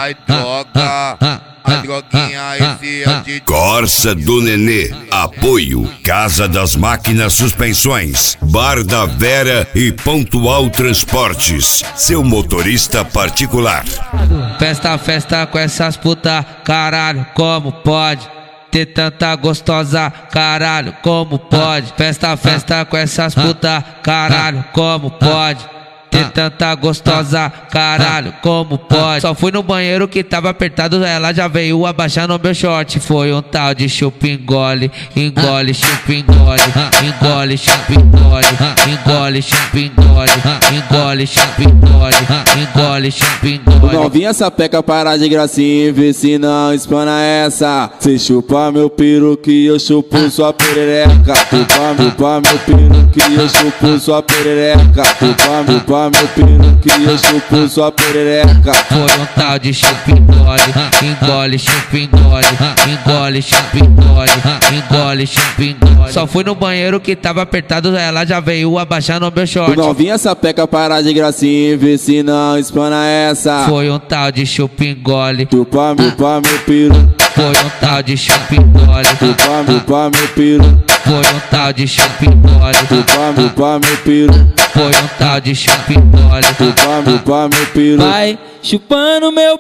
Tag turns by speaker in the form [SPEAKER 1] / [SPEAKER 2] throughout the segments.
[SPEAKER 1] Ai droga, a droguinha esse é de
[SPEAKER 2] Corsa do Nenê, apoio Casa das Máquinas Suspensões, Bar da Vera e Pontual Transportes, seu motorista particular.
[SPEAKER 3] Festa, festa com essas puta, caralho, como pode ter tanta gostosa, caralho, como pode? Festa, festa com essas puta, caralho, como pode ter tanta gostosa, caralho, como pode? Só fui no banheiro que tava apertado, ela já veio abaixar no meu short. Foi um tal de chupa engole, engole, chupa engole, engole, chupa engole, engole, chupa engole, engole, chupa engole, engole, chupa engole.
[SPEAKER 4] Novinha sapeca, para de gracinha e vê se não espana essa. Cê chupa meu peru que eu chupo sua perereca. Chupa meu peru que eu chupo sua perereca. Chupa meu peru que eu chupo sua perereca.
[SPEAKER 3] Foi um tal de chupa engole, engole, chupa engole, engole, chupa engole, engole, chupa engole. Só fui no banheiro que tava apertado, ela já veio abaixar no meu short.
[SPEAKER 4] Novinha sapeca, para de gracinha e vê se não espana essa.
[SPEAKER 3] Foi um tal de chupa engole,
[SPEAKER 4] Chupa meu peru.
[SPEAKER 3] foi um tal de chupa engole,
[SPEAKER 4] Chupa meu peru.
[SPEAKER 3] foi um tal de chupa engole,
[SPEAKER 4] Chupa meu peru.
[SPEAKER 3] foi um tal de chupa engole.
[SPEAKER 4] Chupa meu peru.
[SPEAKER 5] Vai chupando meu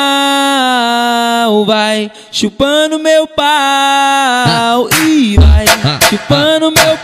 [SPEAKER 5] pau, vai chupando meu pau e vai chupando meu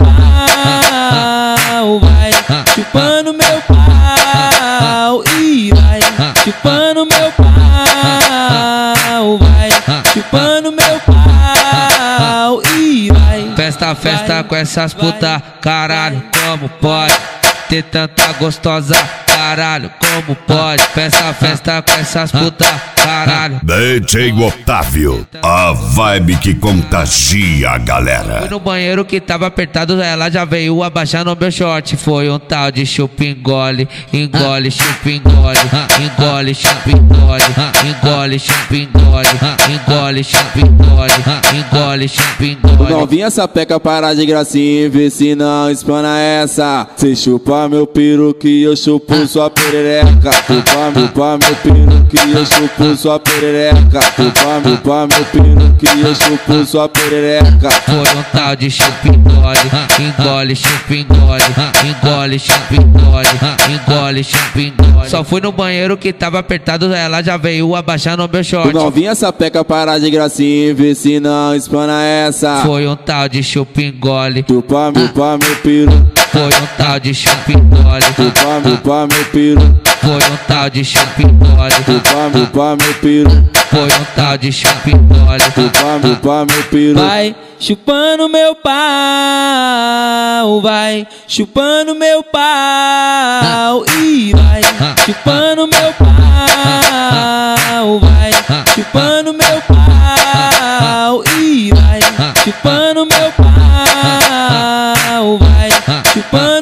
[SPEAKER 5] pau, vai chupando meu pau e vai chupando meu pau, vai chupando meu pau e vai.
[SPEAKER 3] Festa, festa com essas puta, caralho, como pode ter tanta gostosa, caralho, como pode? Festa, festa com essas puta, caralho.
[SPEAKER 2] DJ Otávio, a vibe que contagia a galera.
[SPEAKER 3] Fui no banheiro que tava apertado, ela já veio abaixar no meu short. Foi um tal de chupa engole, engole, chupa engole, engole, chupa engole, engole, chupa engole, engole, chupa engole, engole, chupa engole.
[SPEAKER 4] Novinha sapeca, para de gracinha e vê se não espana essa. Cê chupa meu peru que eu chupo sua perereca. Chupa meu peru que eu chupo sua perereca. Chupa meu peru que eu chupo sua perereca.
[SPEAKER 3] Foi um tal de chupa engole, engole, chupa engole, engole, chupa engole, engole, chupa engole. Só fui no banheiro que tava apertado, ela já veio abaixar no meu short.
[SPEAKER 4] Novinha sapeca, para de gracinha e vê se não espana essa.
[SPEAKER 3] Foi um tal de chupa engole,
[SPEAKER 4] Chupa meu peru.
[SPEAKER 3] foi um tal de chupa engole,
[SPEAKER 4] Chupa meu peru.
[SPEAKER 3] foi um tal de chupa engole,
[SPEAKER 4] Chupa meu peru.
[SPEAKER 3] foi um tal de chupa engole.
[SPEAKER 4] Chupa meu peru.
[SPEAKER 5] Vai chupando meu pau, vai chupando meu pau e vai chupando meu pau, vai chupando meu pau e vai chupando meu pau, vai chupando